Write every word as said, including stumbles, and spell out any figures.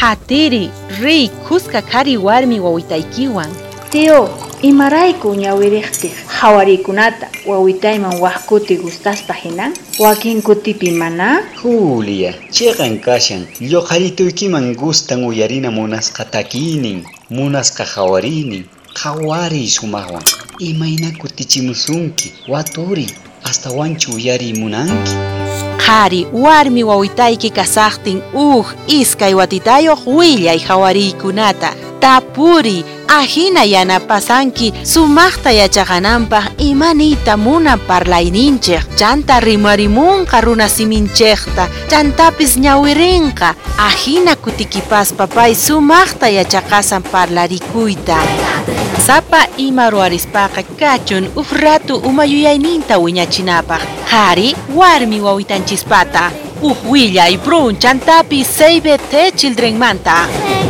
Hatiri, ri, kuska kari warmi wawitaykiwan. Tío, imarayku ñawiriqtiq hawarikunata wawitayman waqkuti gustaspa hina? Wakin kutipi mana? Julia, chayqan kashan lluqarituykiman gustan uyarina munasqa takinin, munasqa hawarinin, hawari sumaqwan. Imayna kutichimusunki, waturi, hasta wanchu uyari munanki. Qhari warmi wawitayki kasaqtin uj iskay watitayoq willay hawariykunata. Tapuri, ahina yanapasanki sumaqta yachaqananpaq imaniyta munan parlayninchik. Chanta rimarimunqa runa siminchikta, chantapis ñawirinqa. Ahina kutikipaspa pay sumaqta yachaqasan parlarikuyta. Sapa ima ruwarispaqa kachun uj ratu umayuyayninta wiñachinapaq. Qhari warmi wawitanchispata uj willay brun chantapis save the children manta.